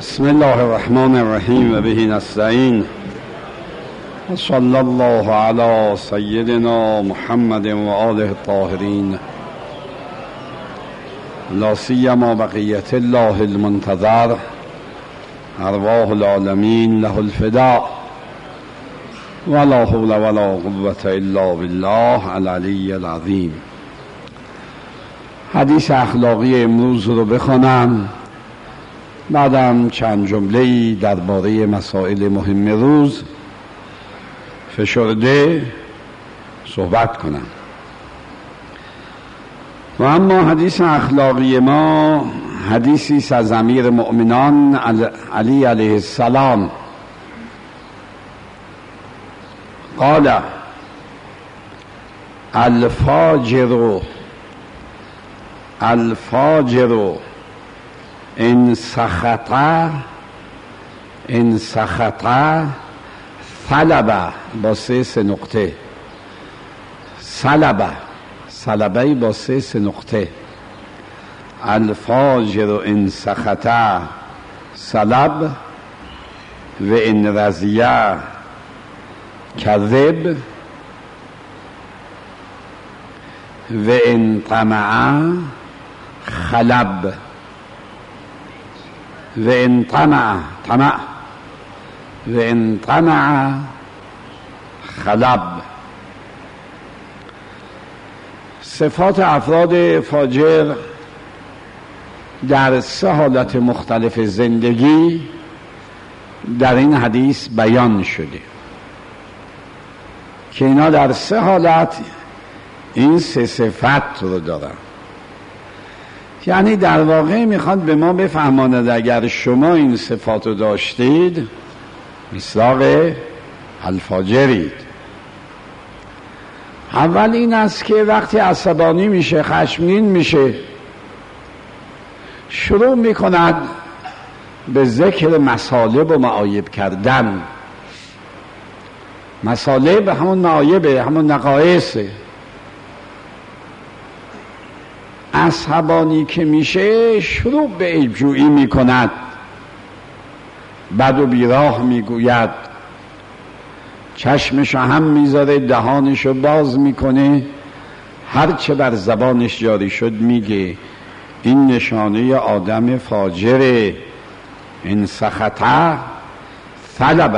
بسم الله الرحمن الرحیم و به نستعین و صلی الله علی سیدنا محمد و آله الطاهرین لا سیما بقیت الله المنتظر ارواح العالمین له الفداء ولا حول ولا قوة الا بالله العلی العظیم. حدیث اخلاقی امروز رو بخوانم، بعدم چند جمله‌ای درباره مسائل مهم روز فشرده صحبت کنم. و اما حدیث اخلاقی ما حدیثی است از امیر مؤمنان علی علیه السلام. قال الفاجر ان سخط ثلب با سه نقطه، ثلبه با سه نقطه. الفاجر ان سخط ثلب و ان رضیه کذب و ان طمع خلب و ان طمع خلب. صفات افراد فاجر در سه حالت مختلف زندگی در این حدیث بیان شده که اینا در سه حالت این سه صفت رو دارن. یعنی در واقع میخواد به ما بفهماند اگر شما این صفات رو داشتید مصداق الفاجرید. اول این است که وقتی عصبانی میشه، خشمگین میشه، شروع میکند به ذکر مصالب و معایب کردن. مصالب همون معایبه، همون نقایصه. عصبانی که میشه شروع به عیبجویی میکند، بد و بیراه میگوید، چشمشو هم میذاره، دهانشو باز میکنه، هرچه بر زبانش جاری شد میگه. این نشانه آدم فاجره. این سخطه ثلبه.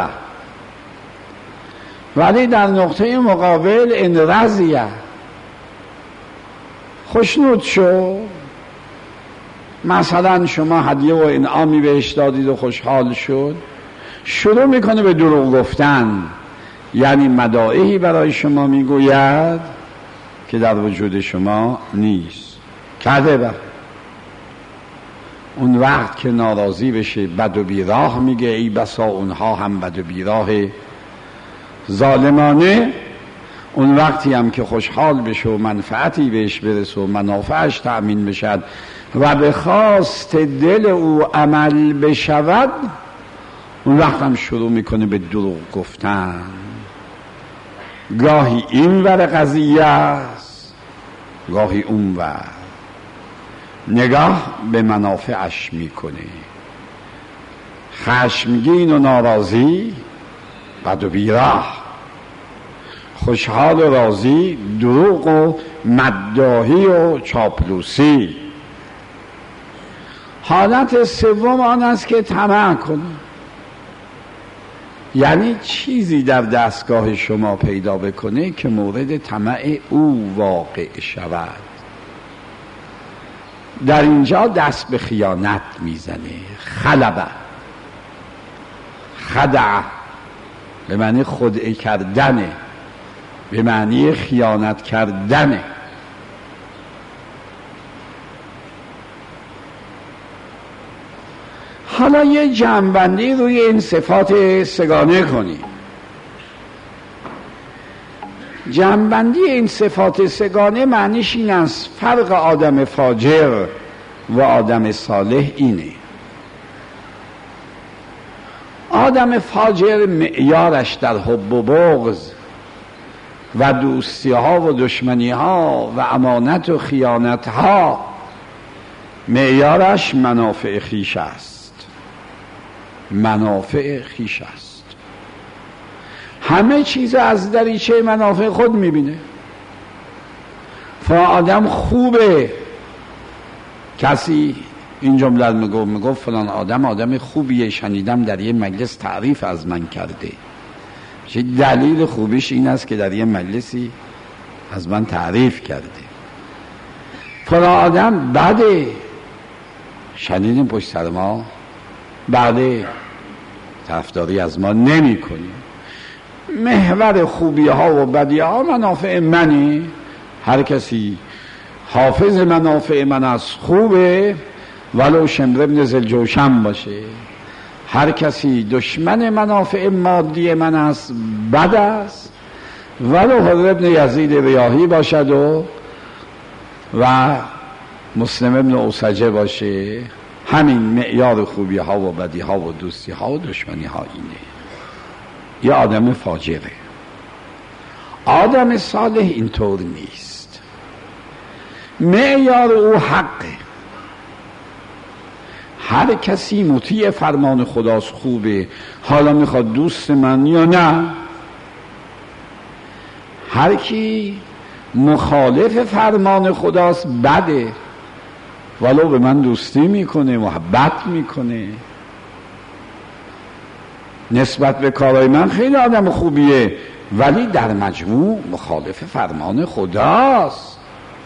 ولی در نقطه مقابل این رضیه، خوشنود شو. مثلا شما هدیه و انعامی بهش دادید و خوشحال شد، شروع میکنه به دروغ گفتن، یعنی مدائحی برای شما میگوید که در وجود شما نیست. کذبه. اون وقت که ناراضی بشه بد و بیراه میگه، ای بسا اونها هم بد و بیراه ظالمانه. اون وقتی هم که خوشحال بشه و منفعتی بهش برسه و منافعش تأمین بشد و به خواست دل او عمل بشود، اون وقت هم شروع میکنه به دروغ گفتن. گاهی این ور قضیه است، گاهی اون ور. نگاه به منافعش میکنه. خشمگین و ناراضی بد و بیراه، خوشحال و راضی دروغ و مداحی و چاپلوسی. حالت سوم آن است که طمع کنه، یعنی چیزی در دستگاه شما پیدا بکنه که مورد طمع او واقع شود. در اینجا دست به خیانت میزنه. خلبه، خدع به معنی خدعه کردنه، به معنی خیانت کردنه. حالا یه جمع‌بندی روی این صفات سگانه کنیم. جمع‌بندی این صفات سگانه معنیش این است فرق آدم فاجر و آدم صالح اینه. آدم فاجر معیارش در حب و بغض و دوستی ها و دشمنی ها و امانت و خیانت ها معیارش منافع خویش است. منافع خیش است. همه چیز از دریچه منافع خود میبینه. آدم خوبه، کسی این جمله میگفت فلان آدم خوبیه، شنیدم در یه مجلس تعریف از من کرده. چه دلیل خوبیش این است که در یه مجلسی از من تعریف کرده. فلان آدم بده، شنیدیم پشت سر ما بده، طرفداری از ما نمی کنیم. محور خوبی ها و بدی ها منافع منه. هر کسی حافظ منافع من است خوبه، ولو شمر ابن ذوالجوشن باشه. هر کسی دشمن منافع مادی من است بد است، ولو حضر ابن یزید ریاحی باشد و مسلم ابن اوسجه باشه. همین معیار خوبی ها و بدی ها و دوستی ها و دشمنی ها اینه. یه آدم فاجره. آدم صالح اینطور نیست. معیار او حقه. هر کسی مطیع فرمان خداست خوبه، حالا میخواد دوست من یا نه. هر کی مخالف فرمان خداست بده، ولو به من دوستی میکنه، محبت میکنه، نسبت به کارهای من خیلی آدم خوبیه، ولی در مجموع مخالف فرمان خداست.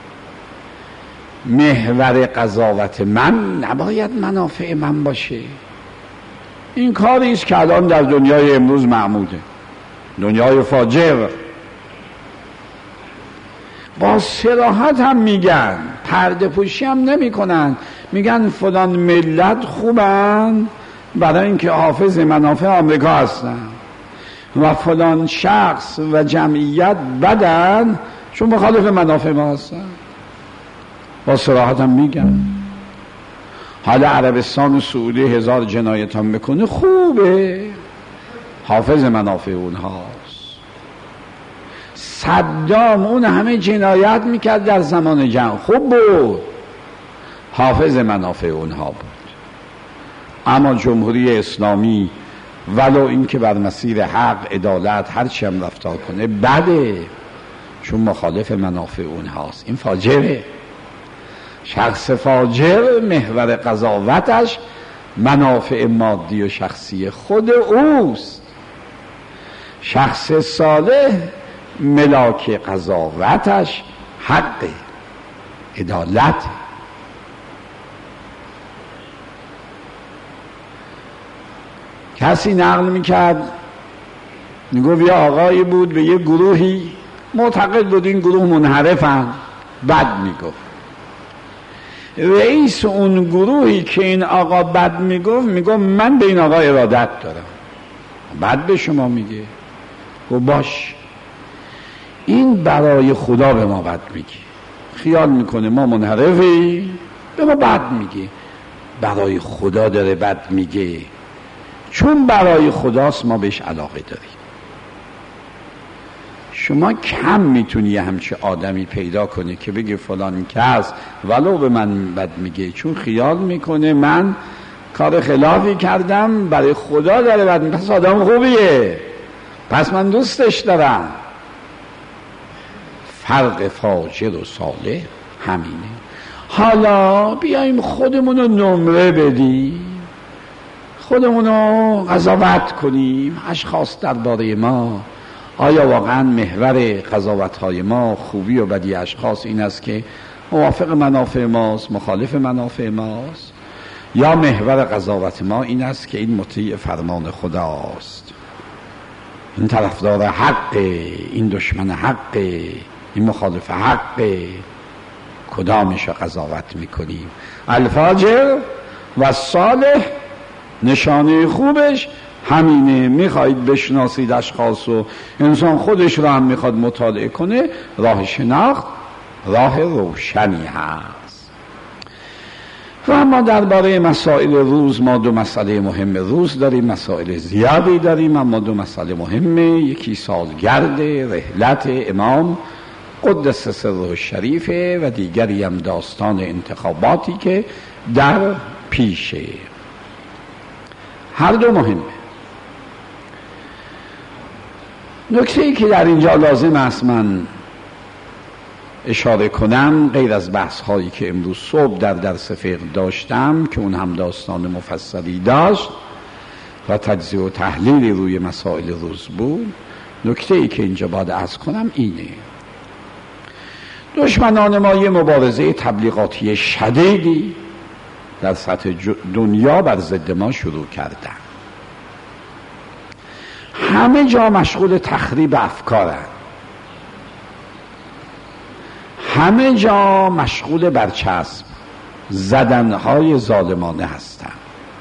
محور قضاوت من نباید منافع من باشه. این کاری است که الان در دنیای امروز معموله، دنیای فاجر. با صراحت هم میگن، پرده پوشی هم نمی کنن، میگن فلان ملت خوبن برای اینکه حافظ منافع آمریکا هستن و فلان شخص و جمعیت بدن چون مخالف منافع ما هستن. با صراحت هم میگن. حالا عربستان و سعودی 1000 جنایت هم بکنه خوبه، حافظ منافع اونهاست. صدام اون همه جنایت میکرد در زمان جنگ، خوب بود، حافظ منافع اونها بود. اما جمهوری اسلامی ولو این که بر مسیر حق، عدالت، هرچی هم رفتار کنه بده، چون مخالف منافع اونهاست. این فاجره. شخص فاجر محور قضاوتش منافع مادی و شخصی خود اوست. شخص صالح ملاک قضاوتش حق، عدالت. کسی نقل میکرد، میگفت یه آقایی بود به یه گروهی معتقد بود این گروه منحرفن، بد میگفت. رئیس اون گروهی که این آقا بد میگفت من به این آقا ارادت دارم، بد به شما میگه. گفت باش، این برای خدا به ما بد میگه، خیال میکنه ما منحرفی، به ما بد میگه. برای خدا داره بد میگه، چون برای خداست ما بهش علاقه داریم. شما کم میتونی همچه آدمی پیدا کنی که بگه فلان کس ولو به من بد میگه چون خیال میکنه من کار خلافی کردم، برای خدا داره بد میگه، پس آدم خوبیه، پس من دوستش دارم. فرق فاجر و صالح همینه. حالا بیاییم خودمونو نمره بدیم، خودمونو قضاوت کنیم. اشخاص درباره ما، آیا واقعا محور قضاوت‌های ما خوبی و بدی اشخاص این است که موافق منافع ماست، مخالف منافع ماست، یا محور قضاوت ما این است که این مطیع فرمان خداست، این طرفدار حق، این دشمن حق، این مخالف حق؟ کدامش قضاوت میکنیم؟ الفاجر و صالح نشانه خوبش همینه. میخواید بشناسید اشخاص و انسان خودش را هم میخواد مطالعه کنه، راه شناخت راه روشنی هست. و اما درباره مسائل روز ما دو مسئله مهم روز داریم، مسائل زیادی داریم، اما دو مسئله مهمه. یکی سالگرد رحلت امام قدس سره شریفه و دیگری هم داستان انتخاباتی که در پیشه. هر دو مهمه. نکته ای که در اینجا لازم است من اشاره کنم، غیر از بحث هایی که امروز صبح در درس فقه داشتم که اون هم داستان مفصلی داشت و تجزیه و تحلیل روی مسائل روز بود، نکته ای که اینجا باید عرض کنم اینه: دشمنان ما یه مبارزه تبلیغاتی شدیدی در سطح دنیا بر ضد ما شروع کردن. همه جا مشغول تخریب افکارن، همه جا مشغول برچسب زدنهای ظالمانه هستن،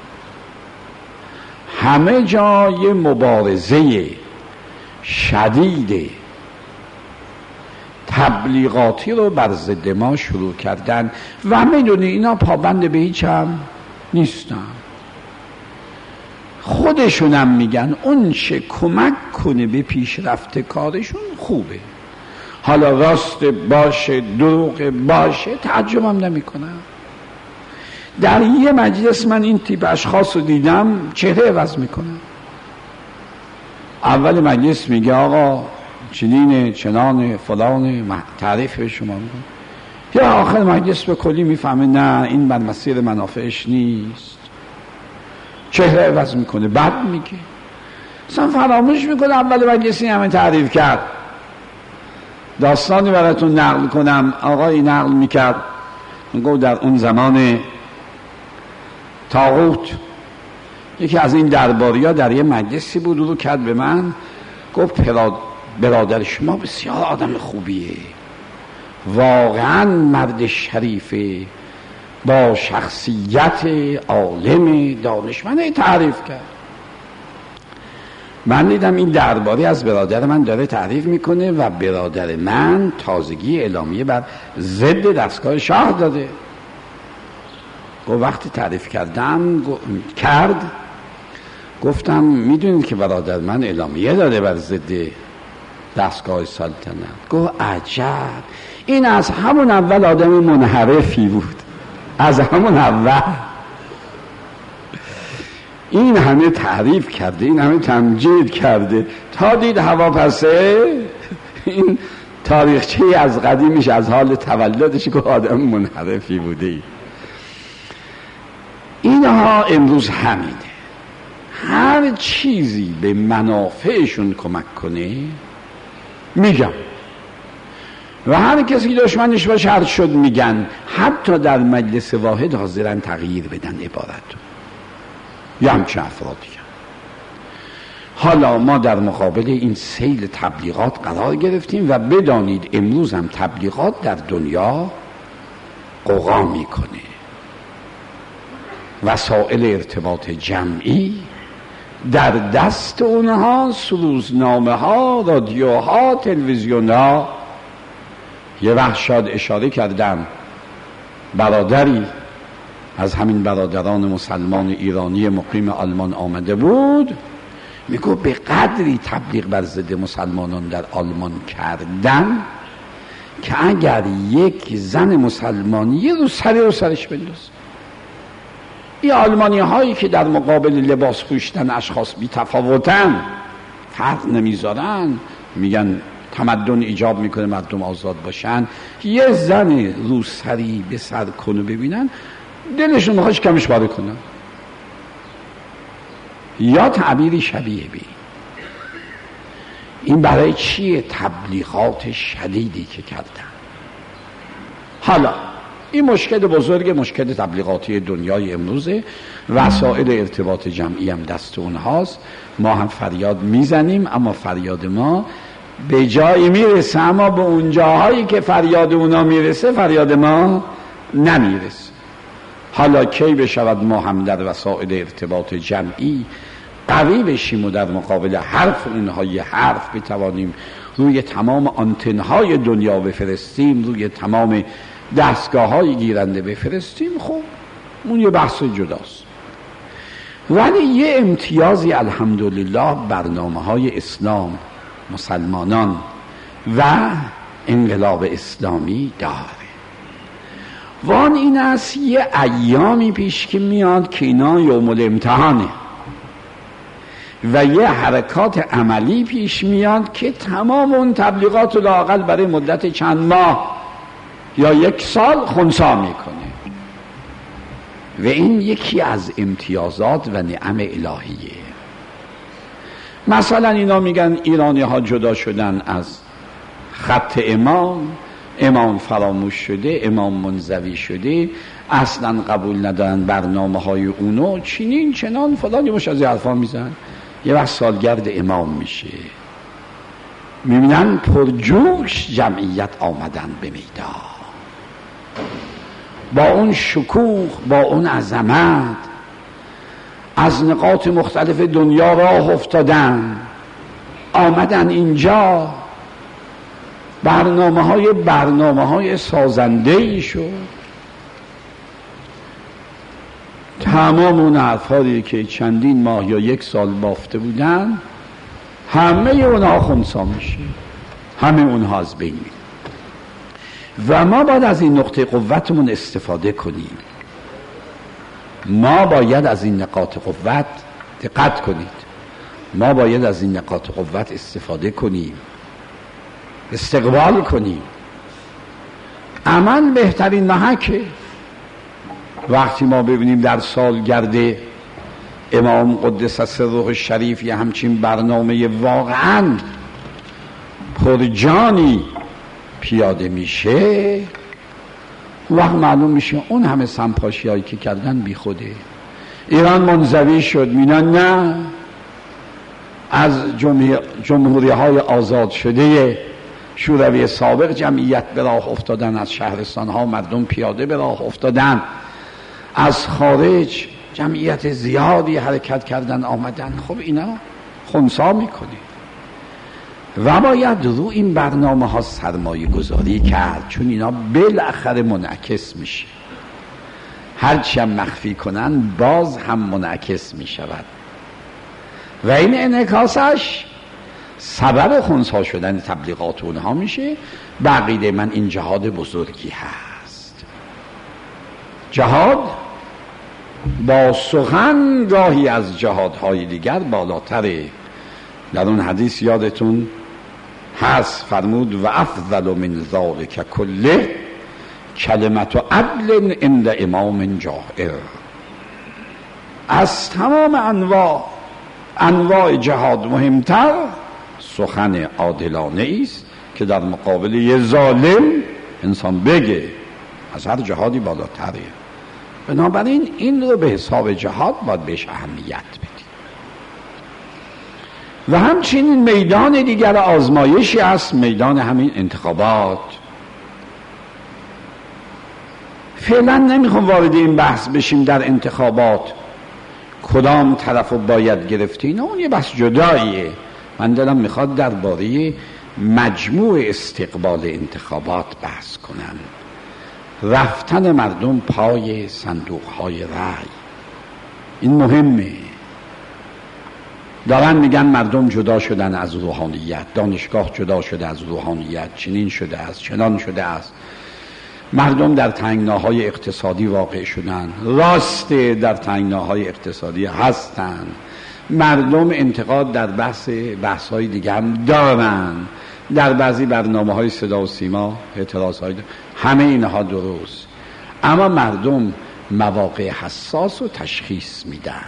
همه جا یه مبارزه شدید تبلیغاتی رو بر ضد ما شروع کردن و میدونی اینا پابند به هیچ هم نیستن. خودشونم میگن اون چه کمک کنه به پیشرفت کارشون خوبه، حالا راست باشه دروغ باشه تعجبم نمی کنم. در یه مجلس من این تیپ اشخاص رو دیدم چهره عوض میکنم. اول مجلس میگه آقا چنینه چنانه فلانه تعریف به شما میکنه، یا آخر مجلس به کلی میفهمه نه این بر مسیر منافعش نیست، چهره عوض میکنه، بد میگه، اصلا فراموش میکنه اول مجلسی همه تعریف کرد. داستانی براتون نقل کنم. آقایی نقل میکرد میگه در اون زمان طاغوت یکی از این درباریا در یه مجلسی بود، رو کرد به من گفت برادر شما بسیار آدم خوبیه، واقعا مرد شریفه با شخصیت عالم دانشمند. تعریف کرد. من دیدم این درباری از برادر من داره تعریف میکنه و برادر من تازگی اعلامیه بر ضد دستگاه شاه داده. وقتی تعریف کرد گفتم میدونید که برادر من اعلامیه داده بر ضد دستگاه سلطنت؟ گفت عجب، این از همون اول آدم منحرفی بود، از همون اول این همه تعریف کرده، این همه تمجید کرده، تا دید هواپسه این تاریخچه از قدیمش از حال تولدش که آدم منحرفی بوده. اینها امروز همینه، هر چیزی به منافعشون کمک کنه میگم و هر کسی دشمنش باشه هر شد میگن، حتی در مجلس واحد حاضرن تغییر بدن عبارت یا همچه افرادی. حالا ما در مقابل این سیل تبلیغات قرار گرفتیم و بدانید امروز هم تبلیغات در دنیا قوقا میکنه. وسایل ارتباط جمعی در دست اونها، روزنامه ها، رادیوها، تلویزیون ها. یه وقت شاید اشاره کردم برادری از همین برادران مسلمان ایرانی مقیم آلمان آمده بود، میگو به قدری تبلیغ بر ضد مسلمانان در آلمان کردن که اگر یک زن مسلمانی یه رو سرش بنداز، این آلمانی هایی که در مقابل لباس پوشیدن اشخاص بی تفاوتن فرق نمیذارن، میگن تمدن ایجاب میکنه مردم آزاد باشن، یه زن رو سری به سر کنه ببینن دلشون میخواش کمش باره کنن یا تعبیری شبیه به این. برای چیه؟ تبلیغات شدیدی که کردن. حالا این مشکل بزرگ، مشکل تبلیغاتی دنیای امروزه، وسایل ارتباط جمعی هم دست اونهاست. ما هم فریاد میزنیم اما فریاد ما به جایی میرسه، اما به اون جاهایی که فریاد اونا میرسه فریاد ما نمیرسه. حالا کی بشود ما هم در وسایل ارتباط جمعی قوی بشیم و در مقابل حرف اونها یه حرف بتوانیم روی تمام آنتنهای دنیا بفرستیم، روی تمام دستگاه‌های گیرنده بفرستیم؟ خب اون یه بحث جداست. ولی یه امتیازی الحمدلله برنامه‌های اسلام، مسلمانان و انقلاب اسلامی داره. وان این است یه ایامی پیش که میاد که اینا یوم الامتحانه، و یه حرکات عملی پیش میاد که تمام اون تبلیغات رو لااقل برای مدت چند ماه یا 1 سال خنثی میکنه. و این یکی از امتیازات و نعم الهیه. مثلا اینا میگن ایرانی ها جدا شدن از خط امام فراموش شده، امام منزوی شده، اصلا قبول ندارن برنامه های اونو، چنین چنان فلان، یه مش از حرفا میزن. یه وقت سالگرد امام میشه، میبینن پرجوش جمعیت آمدن به میدان، با اون شکوه، با اون عظمت، از نقاط مختلف دنیا راه افتادن، آمدن اینجا، برنامه های سازنده‌ای شد. تمام اون حرفایی که چندین ماه یا 1 سال بافته بودن، همه اونها خنثی میشه، همه اونها از بین میره. و ما باید از این نقطه قوتمون استفاده کنیم. ما باید از این نقاط قوت، دقت کنید، ما باید از این نقاط قوت استفاده کنیم، استقبال کنیم. عمل بهترین محکه. وقتی ما ببینیم در سالگرد امام قدس سره الشریف یه همچین برنامه واقعاً پرجانی پیاده میشه، وقت معلوم میشه اون همه سمپاشی هایی که کردن بی خوده. ایران منزوی شد، میگن نه، از جمهوری های آزاد شده شوروی سابق جمعیت به راه افتادن، از شهرستان ها مردم پیاده به راه افتادن، از خارج جمعیت زیادی حرکت کردن آمدن. خب اینا خنثی میکنه و باید رو این برنامه ها سرمایه گذاری کرد، چون اینا بالاخره منعکس میشه. هرچی هم مخفی کنن باز هم منعکس میشود و این انعکاسش سبب خنثی شدن تبلیغات اونها میشه. بقیده من این جهاد بزرگی هست. جهاد با سخن گاهی از جهادهای دیگر بالاتره. در اون حدیث یادتون هست فرمود و افضل من ذلک کله کلمت عدل عند امام جائر. از تمام انواع جهاد مهمتر سخن عادلانه است که در مقابل یه ظالم انسان بگه، از هر جهادی بالاتره. بنابراین این رو به حساب جهاد باید بهش اهمیت بدیم. و همچنین میدان دیگر آزمایشی است، میدان همین انتخابات. فعلا نمیخوام وارد این بحث بشیم در انتخابات کدام طرف رو باید گرفت، اینا اون یه بحث جداییه. من دلم میخواد درباره مجموع استقبال انتخابات بحث کنم. رفتن مردم پای صندوق‌های رای، این مهمه. دارن میگن مردم جدا شدن از روحانیت، دانشگاه جدا شده از روحانیت، چنین شده است، چنان شده است. مردم در تنگناهای اقتصادی واقع شدن، راسته در تنگناهای اقتصادی هستن. مردم انتقاد در بحث‌های دیگه هم دارن، در بعضی برنامه‌های صدا و سیما اعتراض‌های همه اینها درست، اما مردم مواقع حساس و تشخیص میدن.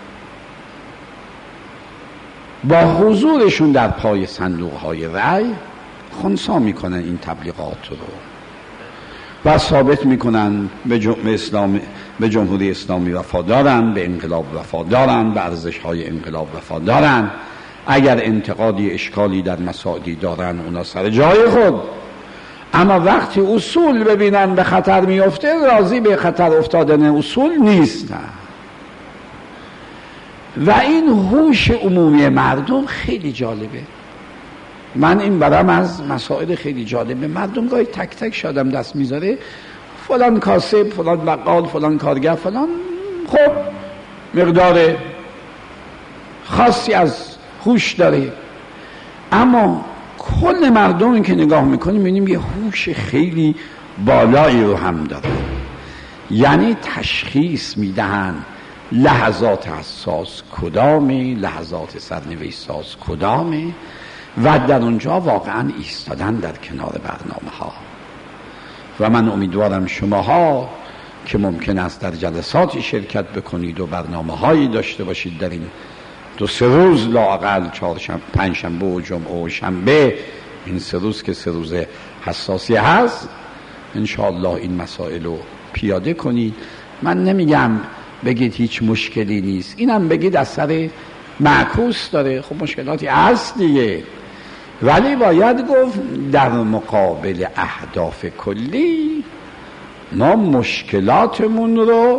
با حضورشون در پای صندوق‌های رای خنثی میکنن این تبلیغات رو و ثابت میکنن به جمهوری اسلامی وفادارن، به انقلاب وفادارن، به ارزش‌های انقلاب وفادارن. اگر انتقادی اشکالی در مسائلی دارن اونا سر جای خود، اما وقتی اصول ببینن به خطر میفته راضی به خطر افتادن اصول نیستن. و این هوش عمومی مردم خیلی جالبه. من این برام از مسائل خیلی جالبه. مردم گاهی تک تک شادم دست میذاره، فلان کاسب، فلان بقال، فلان کارگر، فلان، خب مقدار خاصی از هوش داره، اما کل مردم که نگاه میکنیم میبینیم یه هوش خیلی بالایی رو هم داره. یعنی تشخیص میدهن لحظات حساس کدامه، لحظات سرنوشت ساز کدامه، و در اونجا واقعا ایستادن در کنار برنامه ها. و من امیدوارم شماها که ممکن است در جلساتی شرکت بکنید و برنامه هایی داشته باشید در این 2-3 روز، لااقل پنجشنبه و جمعه و شنبه، این 3 روز که 3 روز حساسی هست، انشاءالله این مسائل رو پیاده کنید. من نمیگم بگید هیچ مشکلی نیست، اینم بگید اثر معکوس داره، خب مشکلاتی هست دیگه، ولی باید گفت در مقابل اهداف کلی ما مشکلاتمون رو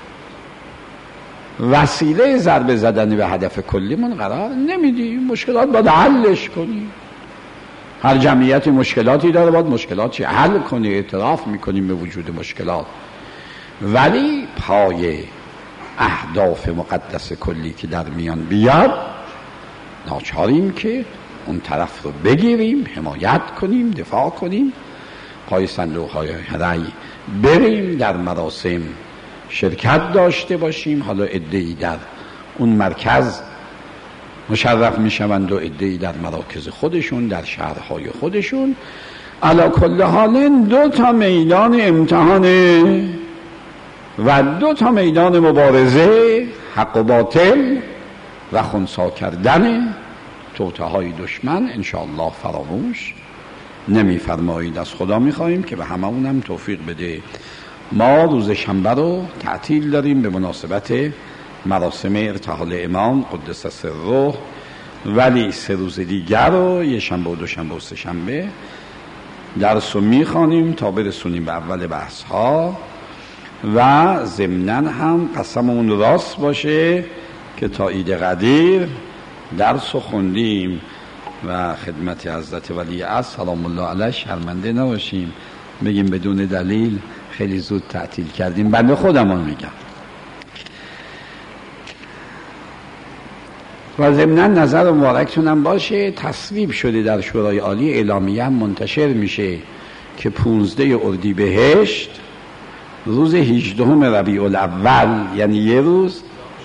وسیله ضربه زدن به هدف کلیمون قرار نمیدیم. مشکلات باید حلش کنیم، هر جمعیتی مشکلاتی داره، باید مشکلات حل کنی، اعتراف میکنیم به وجود مشکلات، ولی پای اهداف مقدس کلی که در میان بیاد ناچاریم که اون طرف رو بگیریم، حمایت کنیم، دفاع کنیم، پای صندوق های رأی بریم، در مراسم شرکت داشته باشیم. حالا عده‌ای در اون مرکز مشرف میشوند و عده‌ای در مراکز خودشون، در شهرهای خودشون. علی کل حال 2 میدان امتحانه و 2 میدان مبارزه، حق و باطل و خنثی کردن توطئه‌های دشمن انشاءالله فراموش نمی‌فرمایید. از خدا می‌خواهیم که به هممونم توفیق بده. ما روز شنبه رو تعطیل داریم به مناسبت مراسم ارتحال امام قدس سره، ولی 3 روز دیگر رو، یه شنبه و 2 شنبه و 3 شنبه، درس رو می‌خوانیم تا برسونیم به اول بحث‌ها، و ضمناً هم قسممون راست باشه که تا عید قدیر درس رو خوندیم و خدمت حضرت ولی عصر سلام الله علیه شرمنده نباشیم، بگیم بدون دلیل خیلی زود تعطیل کردیم. بنده خودمون میگم. و ضمناً نظر مبارکتونم باشه، تصویب شده در شورای عالی، اعلامیه هم منتشر میشه که 15 اردیبهشت روز 18 ربیع الاول، یعنی یه روز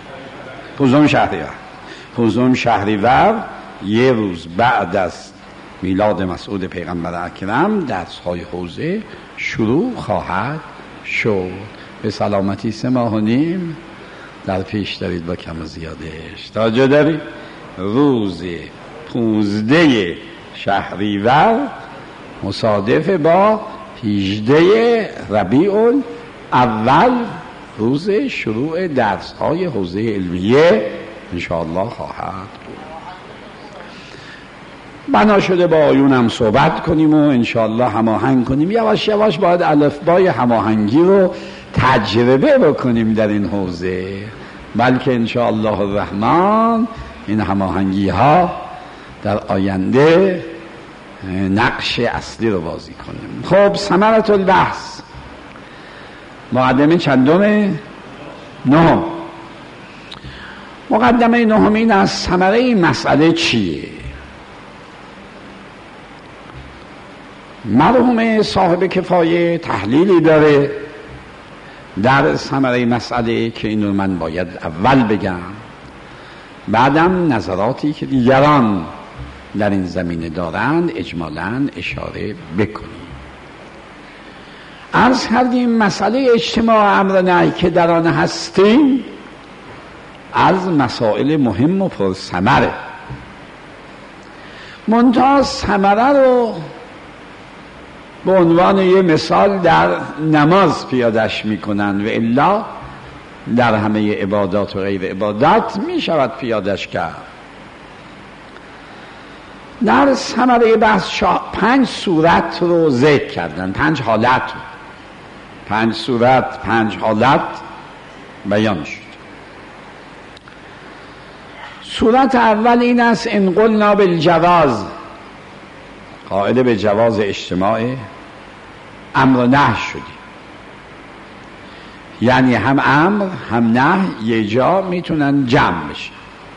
15 شهریور، یه روز بعد از میلاد مسعود پیغمبر اکرم، درس‌های حوزه شروع خواهد شد. به سلامتی 3.5 ماه در پیش دارید با کم و زیادش. توجه دارید؟ روز 15 شهریور مصادف با 18 ربیع الاول، روز شروع درس‌های حوزه علمیه انشاءالله خواهد بود. بنا شده با آیونم صحبت کنیم و انشاءالله هماهنگ کنیم. یواش یواش باید الفبای هماهنگی رو تجربه بکنیم در این حوزه، بلکه انشاءالله الرحمن این هماهنگی ها در آینده نقش اصلی رو بازی کنیم. خب ثمرة البحث، مقدمه چندمه؟ 9. مقدمه 9 این از ثمره این مسئله چیه؟ مرحوم صاحب کفایه تحلیلی داره در ثمره مسئله که اینو من باید اول بگم، بعدم نظراتی که دیگران در این زمینه دارند اجمالاً اشاره بکنیم. عرض کردیم مسئله اجتماع امر نهی که در آن هستیم از مسائل مهم و پرثمره، منتها ثمره رو به عنوان یه مثال در نماز پیادش میکنن و الا در همه عبادات و غیر عبادات می شود پیادش کرد. در ثمره بحث 5 صورت رو ذکر کردن، 5 حالت، 5 صورت، 5 حالت بیان شد. صورت اول این است ان قلنا بالجواز، قائل به جواز اجتماع امر و نهی شدی، یعنی هم امر هم نهی یه جا میتونن جمع بشن.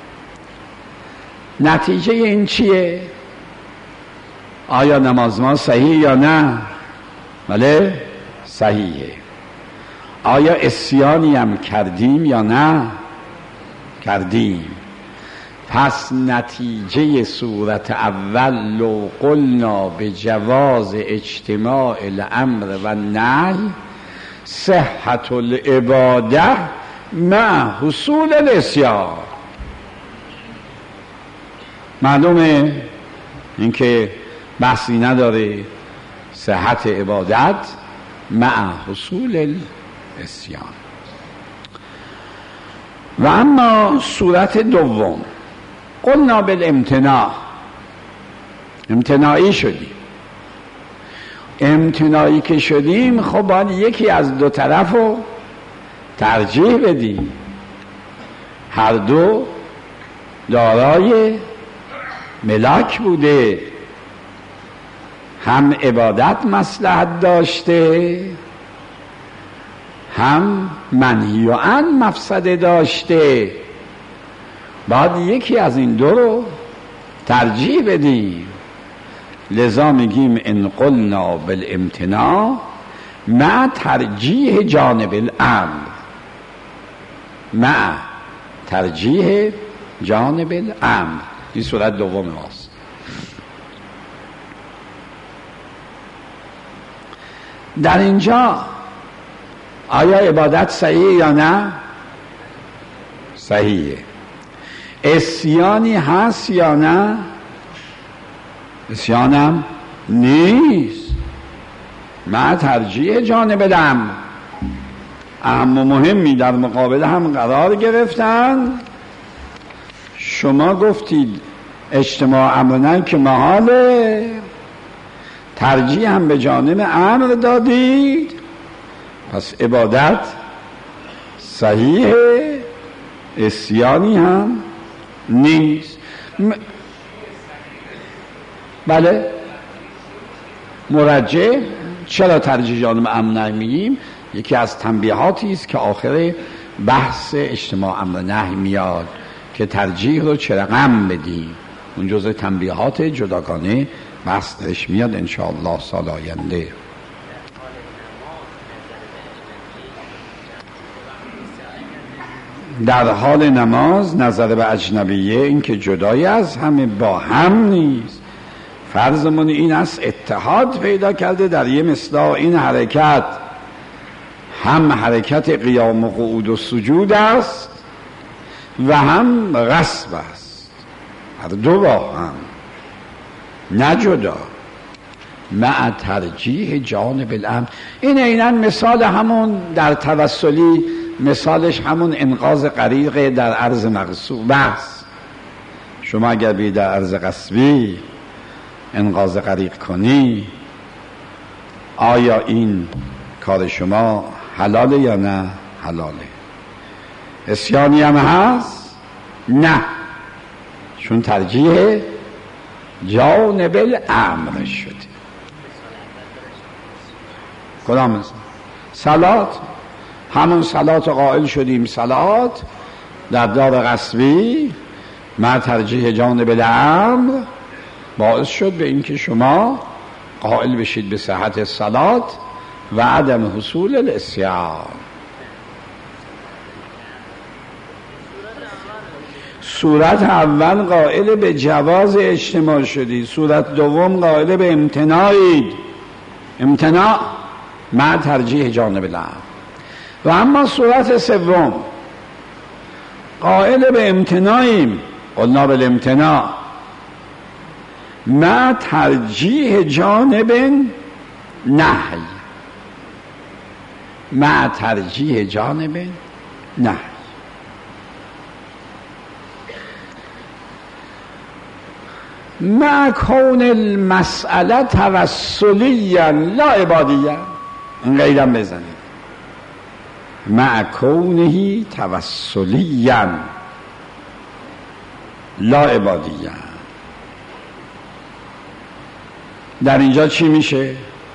نتیجه این چیه؟ آیا نماز ما صحیح یا نه؟ بله صحیحه. آیا عصیانی هم کردیم یا نه؟ کردیم. پس نتیجه صورت اول لو قلنا به جواز اجتماع الامر و نهی صحت العباده مع حصول العصیان. معلومه اینکه بحثی نداره، صحت عبادت مع حصول العصیان. و اما صورت دوم قلنا بالامتناع، امتناعی شدیم. امتناعی که شدیم خب باید یکی از دو طرف رو ترجیح بدیم، هر دو دارای ملاک بوده، هم عبادت مصلحت داشته هم منهی عن مفسده داشته، باید یکی از این دو رو ترجیح بدیم. لذا میگیم ان قلنا بالامتناع مع ترجیح جانب الامر، مع ترجیح جانب الامر. این صورت دوم ماست. در اینجا آیا عبادت صحیحه یا نه؟ صحیحه. عصیانی هست یا نه؟ عصیانم نیست، مع ترجیح جانب الامر. اهم و مهمی در مقابل هم قرار گرفتن. شما گفتید اجتماع امر نه که محاله، ترجیح هم به جانب امر دادید، پس عبادت صحیحه، عصیانی هم نیست. بله مرجع. چرا ترجیح جانب امر نمیگیم؟ یکی از تنبیهاتی است که آخر بحث اجتماع امر نهی میاد که ترجیح رو چه رقم بدیم. اون جزء تنبیهات جداگانه بحث درش میاد انشاءالله سال آینده. در حال نماز نظر به اجنبیه این که جدای از همه با هم نیست. فرضمون این است اتحاد پیدا کرده در یه مصداق این حرکت، هم حرکت قیام و قعود و سجود است و هم غصب است، هر دو با هم، نه جدا، مع ترجیح جانب الامر. این عیناً مثال همون در توسلی، مثالش همون انقاذ غریق در عرض مغصوب است. شما اگر بی در عرض غصبی انقاذ غریق کنی، آیا این کار شما حلاله یا نه؟ حلاله. عصیانی هم هست؟ نه، چون ترجیح جانب الامر شده. کدام مثال؟ صلات، همون صلات قائل شدیم، صلات در دار غصبی مع ترجیح جانب الامر باعث شد به اینکه شما قائل بشید به صحت صلات و عدم حصول العصیان. صورت اول قائل به جواز اجتماع شدید، صورت دوم قائل به امتناعید، امتناع مع ترجیح جانب الامر. و اما صورت سوم قائل به امتناعیم، قلنا بالامتناع مع ترجیح جانب نهی، مع ترجیح جانب نهی. مع کون المسئله توسلیا لا عبادیا. این قیدم بزنید، مع کونه توسلیا لا عبادیا. در اینجا چی میشه؟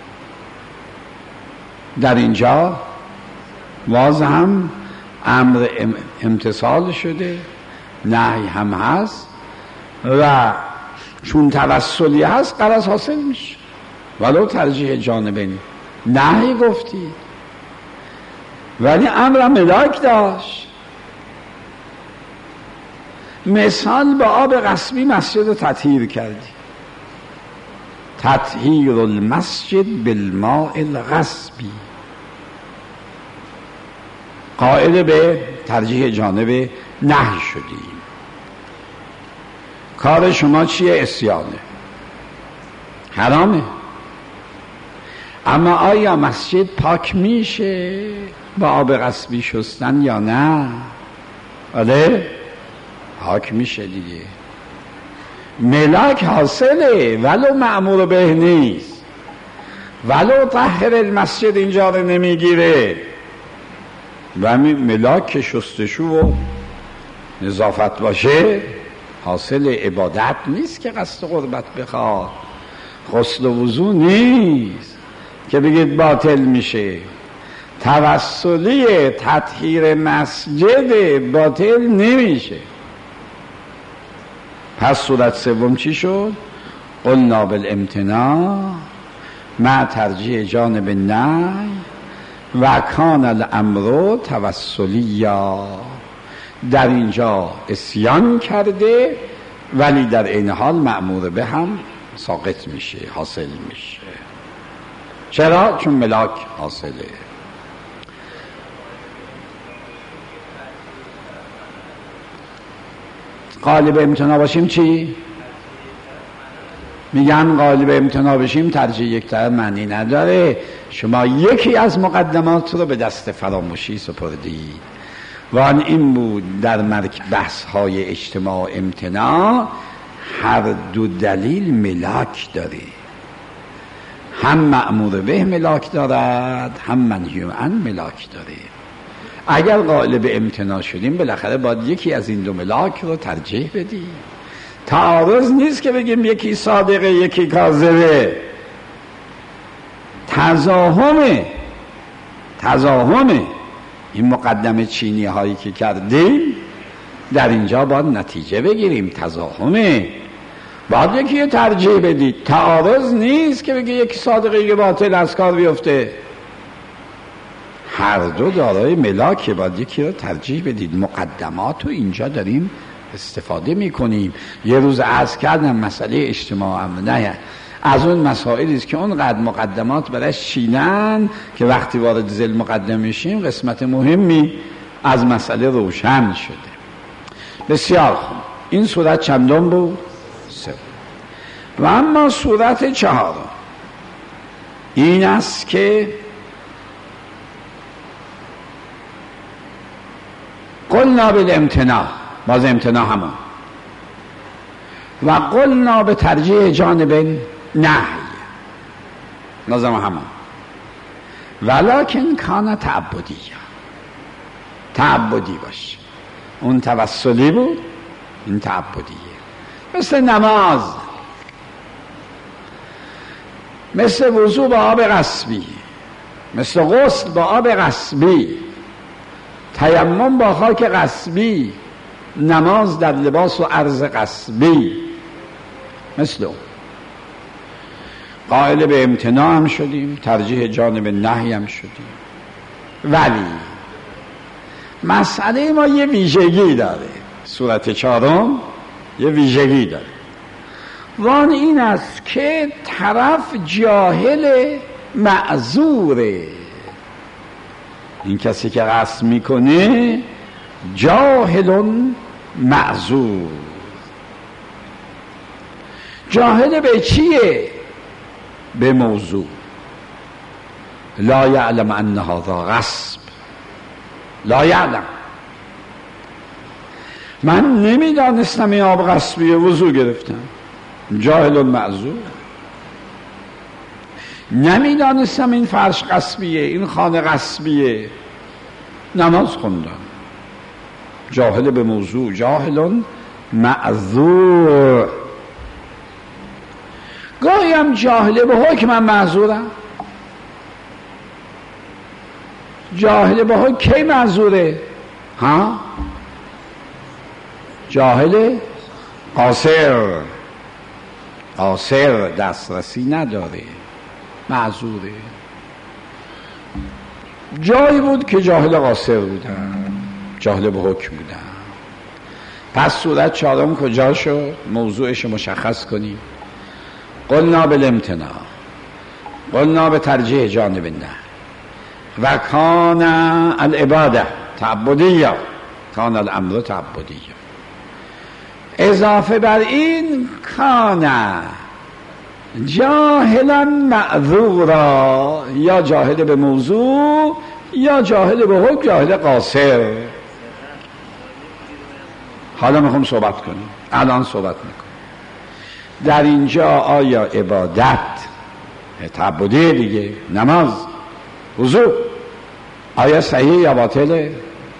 در اینجا باز هم امر امتثال شده، نهی هم هست و چون توسلی هست غرض حاصل میشه، ولو ترجیح جانبین. نهی گفتی ولی امر ملاک داشت. مثال به آب غصبی مسجد رو تطهیر کردی. تطهیر المسجد بالماء الغصبی، قائل به ترجیح جانب نهی شدی. کار شما چیه؟ عصیانه، حرامه. اما آیا مسجد پاک میشه با آب غصبی شستن یا نه؟ آره پاک میشه دیگه. ملاک حاصله ولو مأمور به نیست، ولو طهر المسجد اینجا رو نمیگیره. و همین ملاک که شستشو و نظافت باشه حاصل عبادت نیست که قصد قربت بخواد. غسل و وضو نیست که بگید باطل میشه. توسلی تطهیر مسجد باطل نمیشه. پس صورت سوم چی شد؟ قلنا بالامتناع مع ترجیح جانب النهی و کان الامر توسلیا. در اینجا عصیان کرده ولی در این حال مأمور به هم ساقط میشه، حاصل میشه. چرا؟ چون ملاک حاصله. غالب امتناع باشیم چی؟ میگن غالب امتناع باشیم ترجیح یک طرف معنی نداره. شما یکی از مقدمات رو به دست فراموشی سپردید و آن این بود در بحث های اجتماع امتناع هر دو دلیل ملاک داره، هم مأمور به ملاک دارد هم منهی عنه ملاک داره. اگر قائل به امتناع شدیم بالاخره باید یکی از این دو ملاک رو ترجیح بدیم. تعارض نیست که بگیم یکی صادقه یکی کاذبه، تزاحمه. این مقدمه چینی هایی که کردیم در اینجا باید نتیجه بگیریم. تزاحمه، باید یکی رو ترجیح بدید. تعارض نیست که بگی یکی صادقه یکی باطل از کار بیفته. هر دو دارای ملاکه، باید یکی رو ترجیح بدید. مقدمات رو اینجا داریم استفاده میکنیم. یه روز عرض کردم مسئله اجتماع امنه از اون مسائلی است که اونقدر مقدمات برایش چینن که وقتی وارد ذیل مقدمه میشیم قسمت مهمی از مسئله روشن شده. بسیار خوب. این صورت چندم بود؟ سه. و اما صورت چهارم این است که قلنا بالامتناع، باز امتناع همون، و قلنا به ترجیح جانب نهی، لازم همون، ولکن کان تعبدی باشه. اون توسلی بود، این تعبدیه. مثل نماز، مثل وضو با آب غصبی، مثل غسل با آب غصبی، تیمم با خاک غصبی، نماز در لباس و عرض غصبی. مثل اون قائل به امتناع هم شدیم، ترجیح جانب نهی هم شدیم. ولی مسئله ما یه ویژگی داره. صورت چهارم یه ویژگی داره و آن این است که طرف جاهل معذوره. این کسی که قصد میکنه جاهل معذور. جاهل به چیه؟ به موضوع. لا یعلم ان هذا غصب، لا یعلم. من نمیدانستم این آب غصبیه، وضو گرفتم، جاهل معذور. نمیدانستم این فرش غصبیه، این خانه غصبیه، نماز خوندم، جاهل به موضوع، جاهل معذور. گاهی هم جاهل به حکم من معذورم. جاهل به حکم کی معذوره؟ ها؟ جاهل قاصر دسترسی نداره، معذوره. جایی بود که جاهل قاصر بودن، جاهل به حکم بودن. پس صورت چهارم کجا شد؟ موضوعش مشخص کنیم. قلنا بالامتناع، قلنا به ترجیح جانب نه و کان العباده تعبدیه، کان الامر تعبدیه. اضافه بر این کان جاهلا معذورا، یا جاهل به موضوع یا جاهل به حکم، جاهل قاصر. حالا میخوام صحبت کنیم، الان صحبت میکنم. در اینجا آیا عبادت تعبدی دیگه، نماز، وضو، آیا صحیح یا باطله؟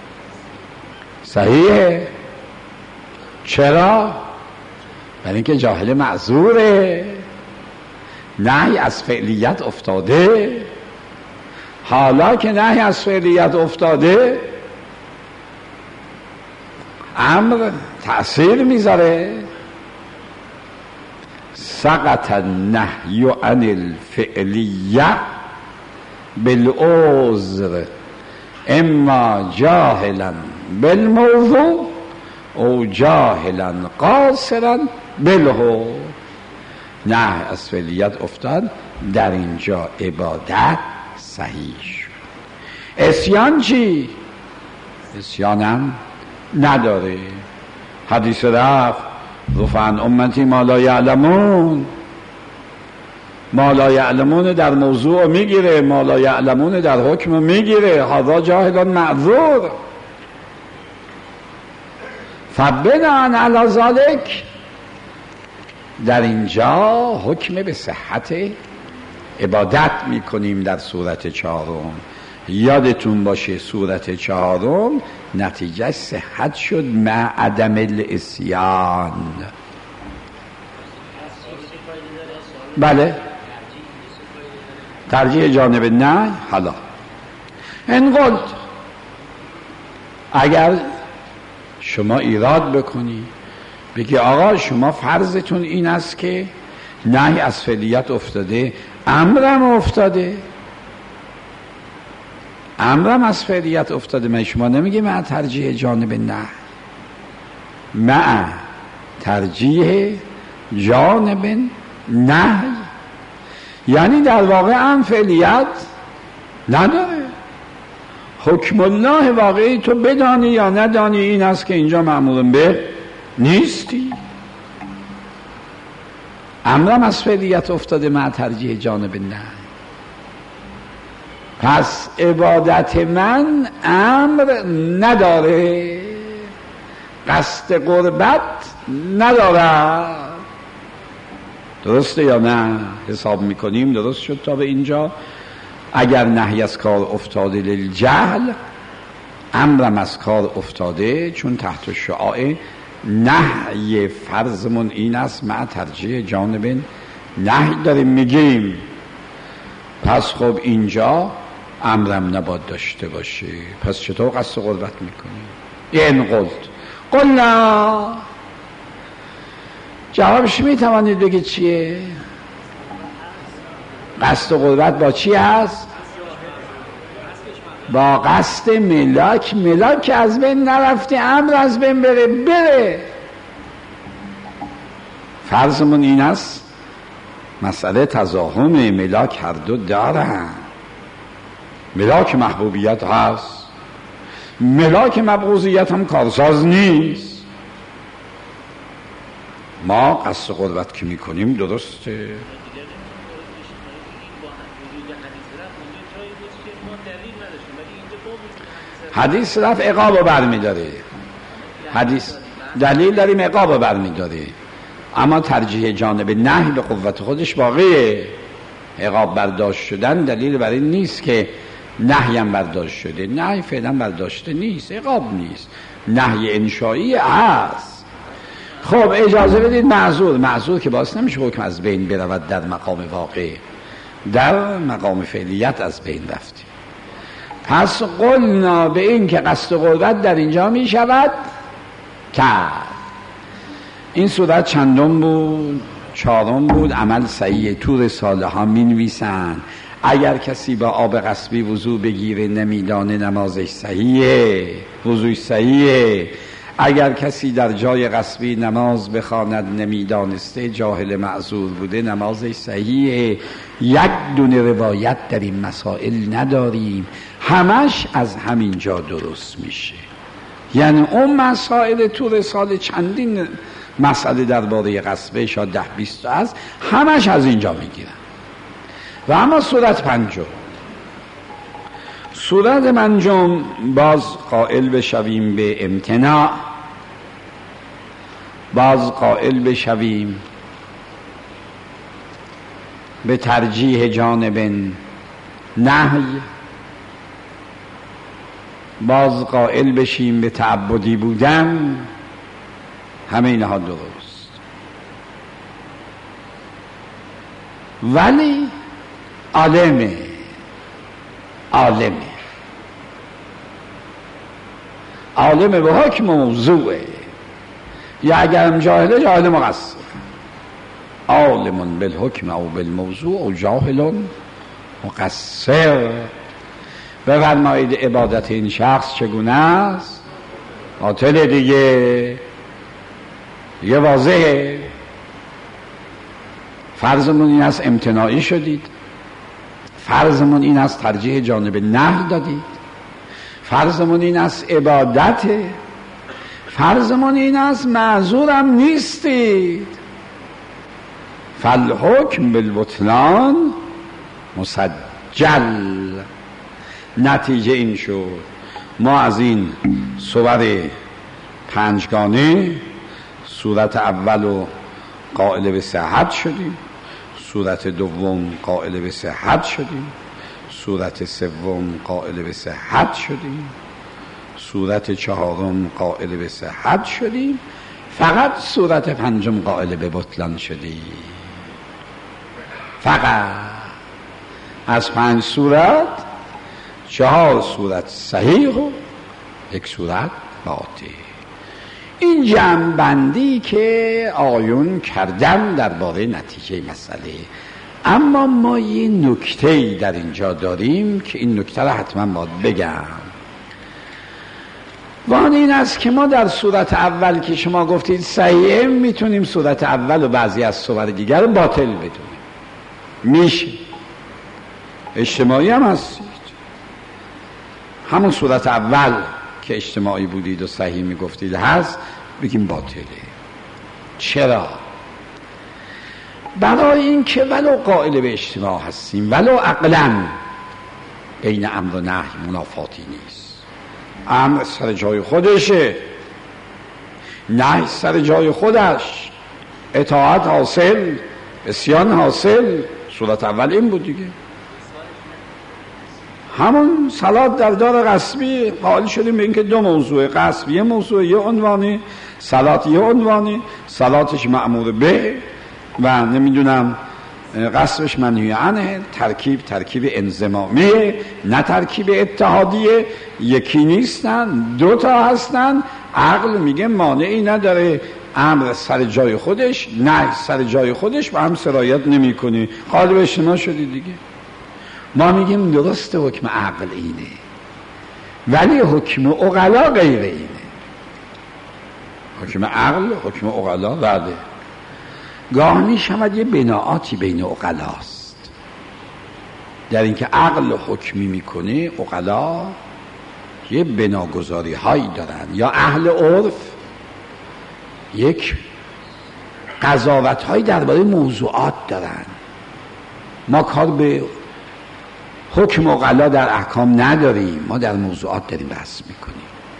صحیحه. چرا؟ برای اینکه جاهل معذوره، نهی از فعلیت افتاده. حالا که نهی از فعلیت افتاده، امر تأثیر میذاره. سقط النهی عن الفعلیه بالعذر اما جاهلا بالموضوع او جاهلا قاصرا بالحکم. نه از فعلیت افتاد، در اینجا عبادت صحیح شد. عصیان چی؟ عصیانم نداره. حدیث رفت رفعن امتی ما لا یعلمون، ما لا یعلمون در موضوع میگیره، ما لا یعلمون در حکم میگیره. هذا جاهل معذور. فبناء علی ذلک در اینجا حکم به صحت عبادت میکنیم در صورت چهارم. یادتون باشه صورت چهارم نتیجه صحت شد مع عدم العصیان. بله، ترجیح جانب نه. حالا این قلت اگر شما ایراد بکنی بگی آقا شما فرضتون این است که نهی از فعلیت افتاده، امرم افتاده، امرم از فعلیت افتاده، من شما نمیگه مع ترجیح جانب نه، مع ترجیح جانب نه، یعنی در واقع هم فعلیت نداره. حکم الله واقعی تو بدانی یا ندانی این است که اینجا مأمور به نیستی، امرم از فعلیت افتاده مع ترجیح جانب نه. پس عبادت من امر نداره، قصد قربت نداره. درسته یا نه؟ حساب میکنیم درست شد تا به اینجا. اگر نهی از کار افتاده للجهل، امرم از کار افتاده چون تحت شعاع نهی فرضمون این است مع ترجیح جانب نهی داریم میگیم. پس خب اینجا امرم نباید داشته باشه، پس چطور قصد قربت میکنیم؟ این قلنا جوابش میتوانید بگید چیه؟ قصد قربت با چی هست؟ با قصد ملاک. ملاک از بین نرفته، امر از بین بره. فرضمون این است مسئله تزاحم ملاک هر دو دارن. ملاک محبوبیت هست، ملاک مبغوضیت هم کارساز نیست. ما قصد قربت که میکنیم درسته. حدیث رفت عقاب رو برمیداره، حدیث دلیل داریم عقاب رو برمیداره، اما ترجیح جانب نهی به قوت خودش باقیه. عقاب برداشت شدن دلیل برای نیست که نهی هم برداشت شده، نهی فعلا برداشته نیست، عقاب نیست، نهی انشایی هست. خب اجازه بدید معذور که باعث نمیشه حکم از بین برود در مقام واقع، در مقام فعلیت از بین رفتی. پس قلنا به این که قصد قربت در اینجا می شود کرد. این صورت چندم بود؟ چهارم بود. عمل صحیح تو رساله ها می نویسن اگر کسی با آب غصبی وضو بگیره نمیدانه نمازش صحیحه، وضوش صحیحه. اگر کسی در جای غصبی نماز بخواند نمیدانسته، جاهل معذور بوده، نمازش صحیحه. یک دونه روایت در این مسائل نداریم، همش از همین جا درست میشه. یعنی اون مسائل تو رساله چندین مسئله درباره غصبه، شاید 10-20 تا هست، همش از اینجا میگیرن. و اما صورت پنجم باز قائل بشویم به امتناع، باز قائل بشویم به ترجیح جانب نهی، باز قائل بشیم به تعبدی بودن. همه اینها درست، ولی عالمه به حکم موضوعه، یا اگرم جاهل مقصر. عالم بالحکم او بالموضوع او جاهل مقصر. بفرمایید عبادت این شخص چگونه است؟ باطل دیگه واضحه. فرضمون این است امتناعی شدید، فرضمون این است ترجیح جانب نهی دادید، فرضمون این است عبادته، فرضمون این است معذورم نیستید. فالحکم بالبطلان مسجل. نتیجه این شد ما از این صور پنجگانه صورت اول قائل به صحت شدیم، صورت دوم قائل به صحت شدیم، صورت سوم قائل به صحت شدیم، صورت چهارم قائل به صحت شدیم، فقط صورت پنجم قائل به بطلان شدیم. فقط از 5 صورت 4 صورت صحیح و 1 صورت باطل. این جمع‌بندی که آیون کردن درباره نتیجه مسئله. اما ما یه نکته‌ای در اینجا داریم که این نکته را حتما باید بگم. و آن این است که ما در صورت اول که شما گفتید صحیحه، میتونیم صورت اول و بعضی از صور دیگر رو باطل بدونیم. میشه، اجتماعی هم هستید. همون صورت اول که اجتماعی بودید و صحیح میگفتید هست، بگیم باطله. چرا؟ برای این که ولو قائل به اجتماع هستیم، ولو عقلاً بین امر و نهی منافاتی نیست. امر سر جای خودشه، نهی سر جای خودش، اطاعت حاصل، عصیان حاصل. صورت اول این بود دیگه. همون صلات در دار غصبی قائل شدیم به اینکه 2 موضوع، غصب یه موضوع یه عنوانی، صلات یه عنوانی، صلاتش مأمور به و نمیدونم غصبش منهی عنه. ترکیب انضمامیه، نه ترکیب اتحادیه. یکی نیستن، 2 تا هستن. عقل میگه مانعی نداره، امر سر جای خودش، نه سر جای خودش و هم سرایت نمی کنی. قالب اجتماع شدی دیگه. ما میگیم درست حکم عقل اینه، ولی حکم عقلا غیر اینه. حکم عقل، حکم عقلا بله. گاه میشود یه بناعاتی بین عقلاست، در اینکه عقل حکمی میکنه، عقلا یه بناگذاری هایی دارن، یا اهل عرف یک قضاوت هایی درباره موضوعات دارن. ما کار به حکم عقلا در احکام نداریم، ما در موضوعات داریم بحث میکنیم.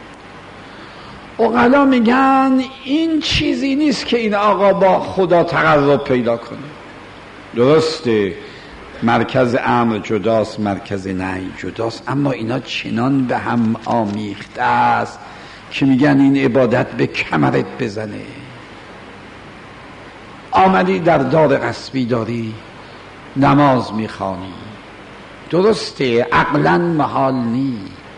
عقلا میگن این چیزی نیست که این آقا با خدا تقرب پیدا کنه. درسته مرکز امر جداست، مرکز نهی جداست، اما اینا چنان به هم آمیخته است که میگن این عبادت به کمرت بزنه. آمدی در دار غصبی داری نماز میخوانی، درسته عقلا محال نی،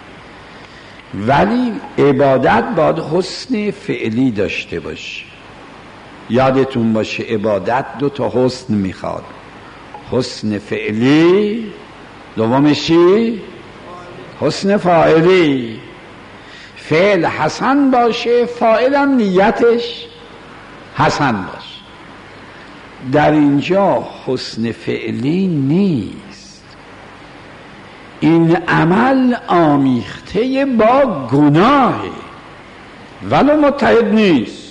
ولی عبادت باید حسن فعلی داشته باشه. یادتون باشه عبادت 2 تا حسن میخواد، حسن فعلی دومش چی؟ حسن فاعلی، فعل حسن باشه، فاعلم نیتش حسن باشه. در اینجا حسن فعلی نیست، این عمل آمیخته با گناهه ولو متحد نیست،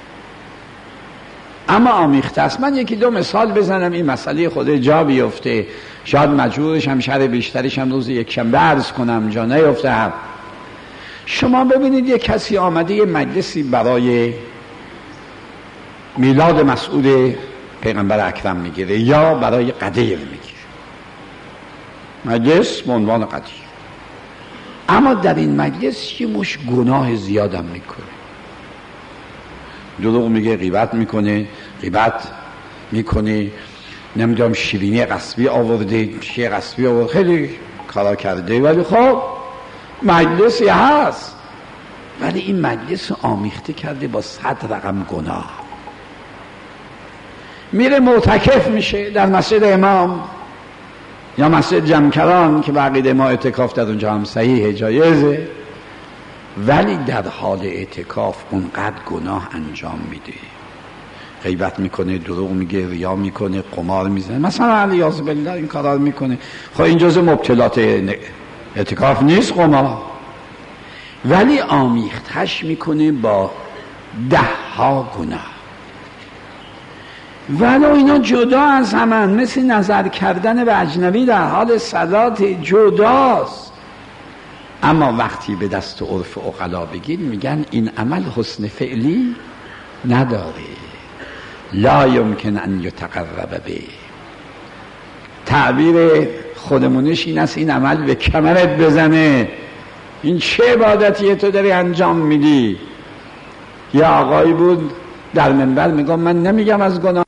اما آمیخته است. من یکی دو مثال بزنم این مسئله خود جا بیفته، شاید مجبورش هم شر بیشترش هم روز یک شنبه عرض کنم جا نیفته هم. شما ببینید یک کسی آمده یه مجلسی برای میلاد مسعود پیغمبر اکرم میگیره یا برای قدیر میگیره، مجلس به عنوان قدیر، اما در این مجلس یه مش گناه زیادم میکنه، دروغ میگه، غیبت میکنه، نمیدونم شیرینی قصبی آورده، شیه قصبی آورده، خیلی کارا کرده، ولی خب مجلسی هست، ولی این مجلس آمیخته کرده با 100 رقم گناه. میره معتکف میشه در مسجد امام یا مسجد جمکران که بقیده ما اعتکاف در اونجا هم صحیح جایزه، ولی در حال اعتکاف اونقدر گناه انجام میده، غیبت میکنه، دروغ میگه، ریا میکنه، قمار میزنه، مثلا علیاذ بالله این کارا میکنه. خب این جزء مبتلات اعتکاف نیست قمار، ولی آمیختش میکنه با 10 گناه، ولو اینا جدا از همن، مثل نظر کردن به اجنبی در حال صلات جداست. اما وقتی به دست عرف عقلا بگید میگن این عمل حسن فعلی نداره، لا یمکن ان یتقرب به. تعبیر خودمونش این است این عمل به کمرت بزنه، این چه عبادتیه تو داری انجام میدی. یا آقایی بود در منبر میگم من نمیگم از گناه